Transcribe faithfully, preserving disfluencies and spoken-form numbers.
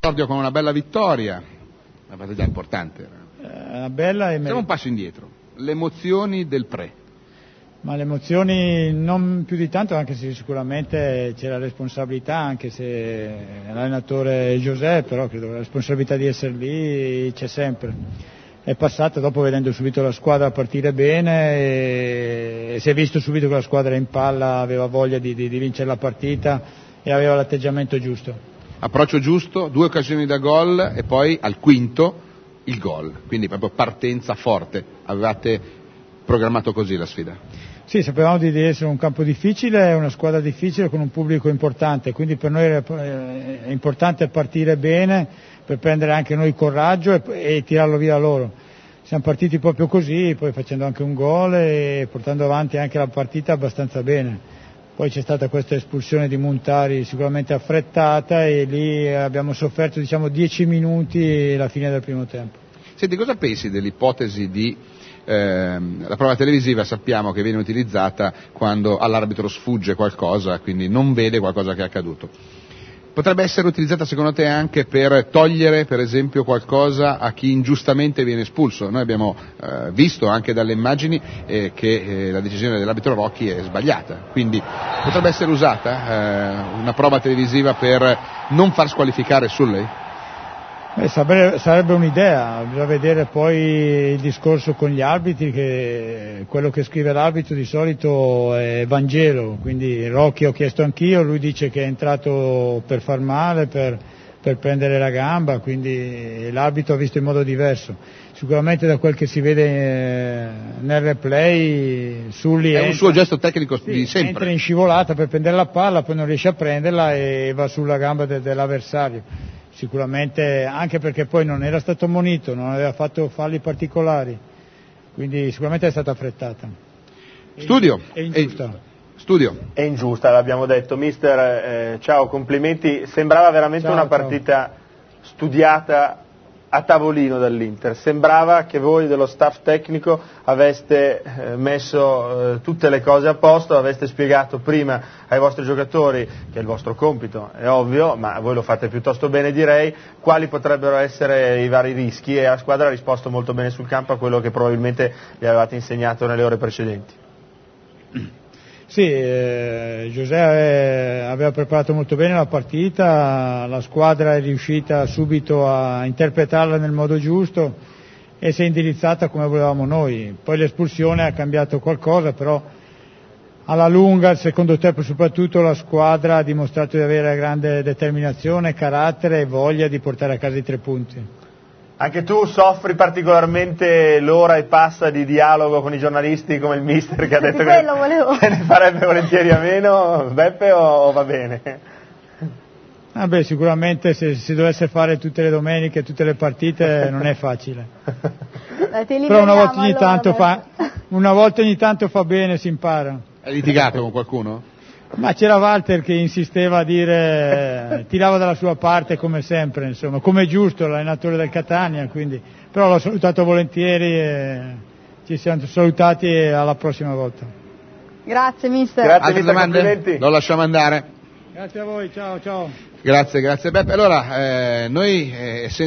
Esordio con una bella vittoria, una partita importante. Una bella e Facciamo un passo indietro, le emozioni del pre. Ma le emozioni non più di tanto, anche se sicuramente c'è la responsabilità, anche se l'allenatore è José, però credo che la responsabilità di essere lì c'è sempre. È passata dopo vedendo subito la squadra partire bene e si è visto subito che la squadra in palla aveva voglia di, di, di vincere la partita e aveva l'atteggiamento giusto. Approccio giusto, due occasioni da gol e poi al quinto il gol, quindi proprio partenza forte. Avevate programmato così la sfida? Sì, sapevamo di essere un campo difficile, una squadra difficile con un pubblico importante, quindi per noi è importante partire bene per prendere anche noi coraggio e, e tirarlo via loro. Siamo partiti proprio così, poi facendo anche un gol e portando avanti anche la partita abbastanza bene. Poi c'è stata questa espulsione di Montari sicuramente affrettata e lì abbiamo sofferto diciamo dieci minuti alla fine del primo tempo. Senti, cosa pensi dell'ipotesi di eh, la prova televisiva? Sappiamo che viene utilizzata quando all'arbitro sfugge qualcosa, quindi non vede qualcosa che è accaduto. Potrebbe essere utilizzata secondo te anche per togliere per esempio qualcosa a chi ingiustamente viene espulso? Noi abbiamo eh, visto anche dalle immagini eh, che eh, la decisione dell'arbitro Rocchi è sbagliata, quindi potrebbe essere usata eh, una prova televisiva per non far squalificare Sulley? Beh, sarebbe, sarebbe un'idea, bisogna vedere poi il discorso con gli arbitri, che quello che scrive l'arbitro di solito è Vangelo, quindi Rocchi ho chiesto anch'io, lui dice che è entrato per far male, per, per prendere la gamba, quindi l'arbitro ha visto in modo diverso. Sicuramente da quel che si vede nel replay Sully è entra, un suo gesto tecnico sì, di sempre. Entra in scivolata per prendere la palla, poi non riesce a prenderla e va sulla gamba de, dell'avversario. Sicuramente anche perché poi non era stato ammonito, non aveva fatto falli particolari, quindi sicuramente è stata affrettata. Studio. È ingiusta. Studio. È ingiusta, l'abbiamo detto. Mister, eh, ciao, complimenti. Sembrava veramente ciao, una partita ciao. studiata a tavolino dall'Inter. Sembrava che voi dello staff tecnico aveste eh, messo eh, tutte le cose a posto, aveste spiegato prima ai vostri giocatori, che è il vostro compito, è ovvio, ma voi lo fate piuttosto bene direi, quali potrebbero essere i vari rischi, e la squadra ha risposto molto bene sul campo a quello che probabilmente vi avevate insegnato nelle ore precedenti. Sì, eh, José aveva preparato molto bene la partita, la squadra è riuscita subito a interpretarla nel modo giusto e si è indirizzata come volevamo noi. Poi l'espulsione ha cambiato qualcosa, però alla lunga, il secondo tempo soprattutto, la squadra ha dimostrato di avere grande determinazione, carattere e voglia di portare a casa i tre punti. Anche tu soffri particolarmente l'ora e passa di dialogo con i giornalisti come il mister che ha detto che se ne farebbe volentieri a meno, Beppe, o, o va bene? Ah beh, sicuramente se si dovesse fare tutte le domeniche, tutte le partite non è facile. Però una volta ogni tanto fa, una volta ogni tanto fa bene, si impara. Hai litigato con qualcuno? Ma c'era Walter che insisteva a dire, tirava dalla sua parte come sempre, insomma, come è giusto l'allenatore del Catania, quindi, però l'ho salutato volentieri e ci siamo salutati e alla prossima volta. Grazie mister. Grazie, Altre mister, domande? complimenti. Lo lasciamo andare. Grazie a voi, ciao ciao. Grazie, grazie Beppe. Allora, eh, noi eh,